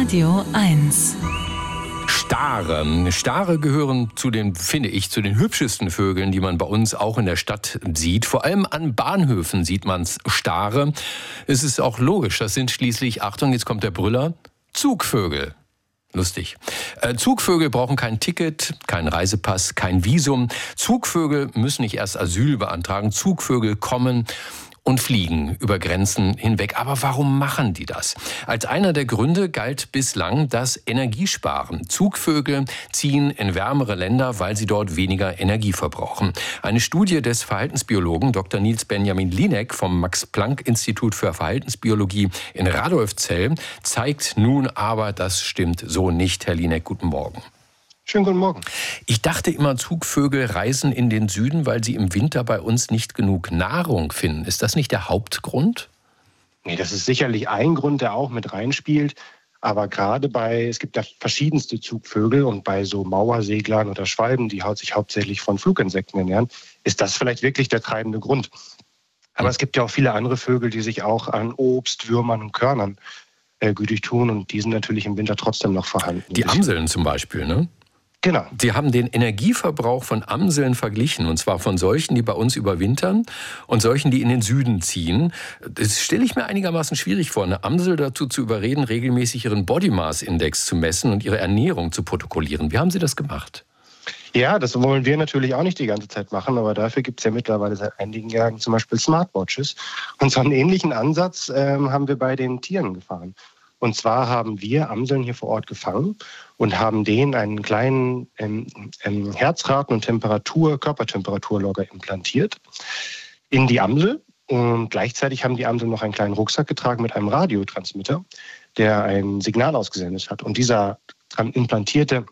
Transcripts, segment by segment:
Radio 1. Stare. Stare gehören zu den, finde ich, zu den hübschesten Vögeln, die man bei uns auch in der Stadt sieht. Vor allem an Bahnhöfen sieht man Stare. Es ist auch logisch, das sind schließlich, Achtung, jetzt kommt der Brüller, Zugvögel. Lustig. Zugvögel brauchen kein Ticket, keinen Reisepass, kein Visum. Zugvögel müssen nicht erst Asyl beantragen. Zugvögel kommen und fliegen über Grenzen hinweg. Aber warum machen die das? Als einer der Gründe galt bislang das Energiesparen. Zugvögel ziehen in wärmere Länder, weil sie dort weniger Energie verbrauchen. Eine Studie des Verhaltensbiologen Dr. Niels Benjamin Linek vom Max-Planck-Institut für Verhaltensbiologie in Radolfzell zeigt nun aber, das stimmt so nicht. Herr Linek, guten Morgen. Schönen guten Morgen. Ich dachte immer, Zugvögel reisen in den Süden, weil sie im Winter bei uns nicht genug Nahrung finden. Ist das nicht der Hauptgrund? Nee, das ist sicherlich ein Grund, der auch mit reinspielt. Aber gerade es gibt ja verschiedenste Zugvögel und bei so Mauerseglern oder Schwalben, die sich hauptsächlich von Fluginsekten ernähren, ist das vielleicht wirklich der treibende Grund. Aber es gibt ja auch viele andere Vögel, die sich auch an Obst, Würmern und Körnern gütig tun und die sind natürlich im Winter trotzdem noch vorhanden. Die Amseln zum Beispiel, ne? Genau. Sie haben den Energieverbrauch von Amseln verglichen, und zwar von solchen, die bei uns überwintern und solchen, die in den Süden ziehen. Das stelle ich mir einigermaßen schwierig vor, eine Amsel dazu zu überreden, regelmäßig ihren Body Mass Index zu messen und ihre Ernährung zu protokollieren. Wie haben Sie das gemacht? Ja, das wollen wir natürlich auch nicht die ganze Zeit machen, aber dafür gibt es ja mittlerweile seit einigen Jahren zum Beispiel Smartwatches. Und so einen ähnlichen Ansatz haben wir bei den Tieren gefahren. Und zwar haben wir Amseln hier vor Ort gefangen und haben denen einen kleinen Herzraten- und Körpertemperaturlogger implantiert in die Amsel. Und gleichzeitig haben die Amseln noch einen kleinen Rucksack getragen mit einem Radiotransmitter, der ein Signal ausgesendet hat. Und das implantierte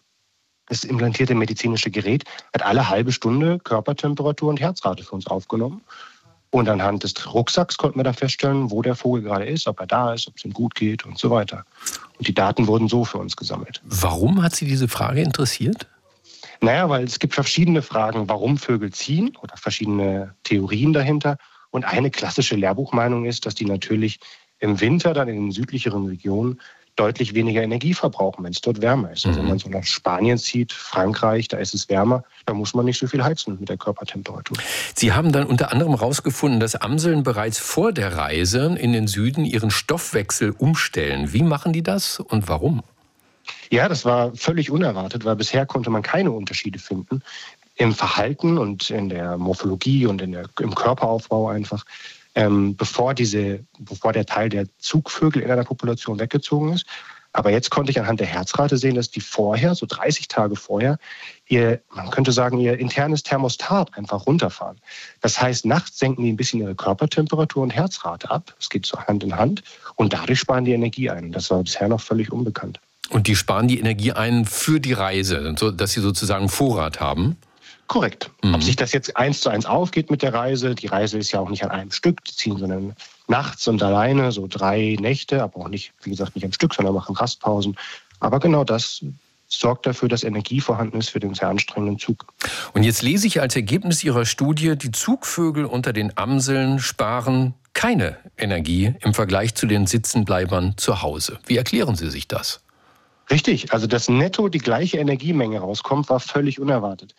medizinische Gerät hat alle halbe Stunde Körpertemperatur und Herzrate für uns aufgenommen. Und anhand des Rucksacks konnten wir dann feststellen, wo der Vogel gerade ist, ob er da ist, ob es ihm gut geht und so weiter. Und die Daten wurden so für uns gesammelt. Warum hat Sie diese Frage interessiert? Naja, weil es gibt verschiedene Fragen, warum Vögel ziehen oder verschiedene Theorien dahinter. Und eine klassische Lehrbuchmeinung ist, dass die natürlich im Winter dann in den südlicheren Regionen deutlich weniger Energie verbrauchen, wenn es dort wärmer ist. Also wenn man so nach Spanien zieht, Frankreich, da ist es wärmer, da muss man nicht so viel heizen mit der Körpertemperatur. Sie haben dann unter anderem herausgefunden, dass Amseln bereits vor der Reise in den Süden ihren Stoffwechsel umstellen. Wie machen die das und warum? Ja, das war völlig unerwartet, weil bisher konnte man keine Unterschiede finden im Verhalten und in der Morphologie und im Körperaufbau einfach. Bevor der Teil der Zugvögel in einer Population weggezogen ist. Aber jetzt konnte ich anhand der Herzrate sehen, dass die vorher, so 30 Tage vorher, man könnte sagen, ihr internes Thermostat einfach runterfahren. Das heißt, nachts senken die ein bisschen ihre Körpertemperatur und Herzrate ab. Das geht so Hand in Hand. Und dadurch sparen die Energie ein. Das war bisher noch völlig unbekannt. Und die sparen die Energie ein für die Reise, dass sie sozusagen Vorrat haben? Korrekt. Ob sich das jetzt 1:1 aufgeht mit der Reise, die Reise ist ja auch nicht an einem Stück, die ziehen sondern nachts und alleine, so 3 Nächte, aber auch nicht, wie gesagt, nicht am Stück, sondern machen Rastpausen. Aber genau das sorgt dafür, dass Energie vorhanden ist für den sehr anstrengenden Zug. Und jetzt lese ich als Ergebnis Ihrer Studie, die Zugvögel unter den Amseln sparen keine Energie im Vergleich zu den Sitzenbleibern zu Hause. Wie erklären Sie sich das? Richtig, also dass netto die gleiche Energiemenge rauskommt, war völlig unerwartet.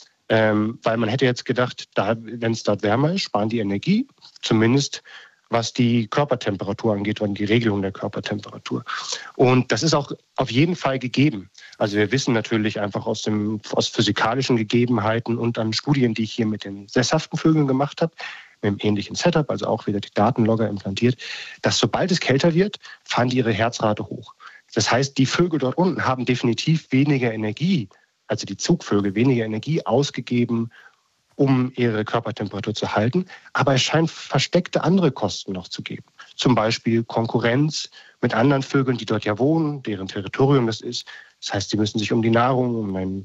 Weil man hätte jetzt gedacht, wenn es dort wärmer ist, sparen die Energie, zumindest was die Körpertemperatur angeht und die Regelung der Körpertemperatur. Und das ist auch auf jeden Fall gegeben. Also wir wissen natürlich einfach aus physikalischen Gegebenheiten und an Studien, die ich hier mit den sesshaften Vögeln gemacht habe, mit einem ähnlichen Setup, also auch wieder die Datenlogger implantiert, dass sobald es kälter wird, fahren die ihre Herzrate hoch. Das heißt, die Vögel dort unten haben definitiv weniger Energie, also die Zugvögel, weniger Energie ausgegeben, um ihre Körpertemperatur zu halten. Aber es scheint versteckte andere Kosten noch zu geben. Zum Beispiel Konkurrenz mit anderen Vögeln, die dort ja wohnen, deren Territorium das ist. Das heißt, sie müssen sich um die Nahrung,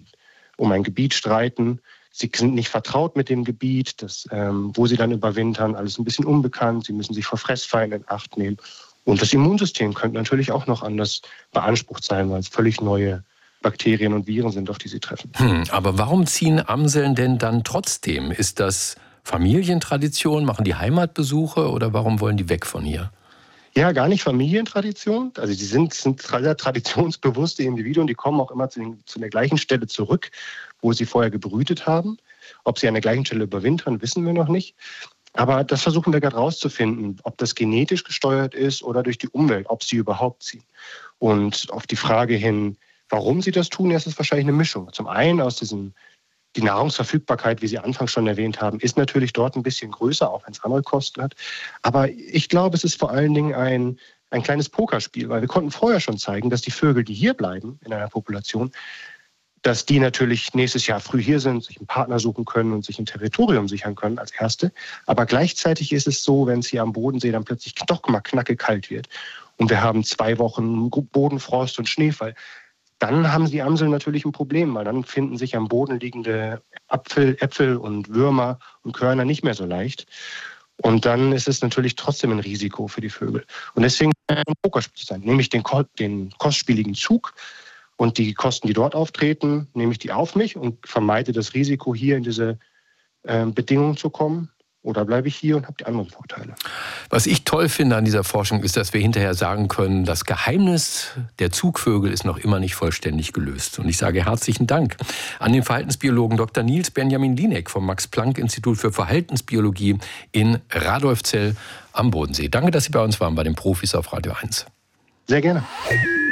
um ein Gebiet streiten. Sie sind nicht vertraut mit dem Gebiet, wo sie dann überwintern. Alles ein bisschen unbekannt. Sie müssen sich vor Fressfeinden in Acht nehmen. Und das Immunsystem könnte natürlich auch noch anders beansprucht sein, weil es völlig neue Bakterien und Viren sind, auf die sie treffen. Aber warum ziehen Amseln denn dann trotzdem? Ist das Familientradition? Machen die Heimatbesuche oder warum wollen die weg von hier? Ja, gar nicht Familientradition. Also die sind sehr traditionsbewusste Individuen, die kommen auch immer zu der gleichen Stelle zurück, wo sie vorher gebrütet haben. Ob sie an der gleichen Stelle überwintern, wissen wir noch nicht. Aber das versuchen wir gerade rauszufinden, ob das genetisch gesteuert ist oder durch die Umwelt, ob sie überhaupt ziehen. Und auf die Frage hin, warum sie das tun, ist es wahrscheinlich eine Mischung. Zum einen die Nahrungsverfügbarkeit, wie Sie anfangs schon erwähnt haben, ist natürlich dort ein bisschen größer, auch wenn es andere Kosten hat. Aber ich glaube, es ist vor allen Dingen ein kleines Pokerspiel, weil wir konnten vorher schon zeigen, dass die Vögel, die hier bleiben in einer Population, dass die natürlich nächstes Jahr früh hier sind, sich einen Partner suchen können und sich ein Territorium sichern können als Erste. Aber gleichzeitig ist es so, wenn es hier am Bodensee dann plötzlich doch mal knackekalt wird und wir haben 2 Wochen Bodenfrost und Schneefall, dann haben die Amseln natürlich ein Problem, weil dann finden sich am Boden liegende Äpfel und Würmer und Körner nicht mehr so leicht. Und dann ist es natürlich trotzdem ein Risiko für die Vögel. Und deswegen ein Pokerspiel sein, nämlich den kostspieligen Zug und die Kosten, die dort auftreten, nehme ich die auf mich und vermeide das Risiko, hier in diese Bedingungen zu kommen. Oder bleibe ich hier und habe die anderen Vorteile. Was ich toll finde an dieser Forschung ist, dass wir hinterher sagen können, das Geheimnis der Zugvögel ist noch immer nicht vollständig gelöst. Und ich sage herzlichen Dank an den Verhaltensbiologen Dr. Nils Benjamin Lieneck vom Max-Planck-Institut für Verhaltensbiologie in Radolfzell am Bodensee. Danke, dass Sie bei uns waren, bei den Profis auf Radio 1. Sehr gerne.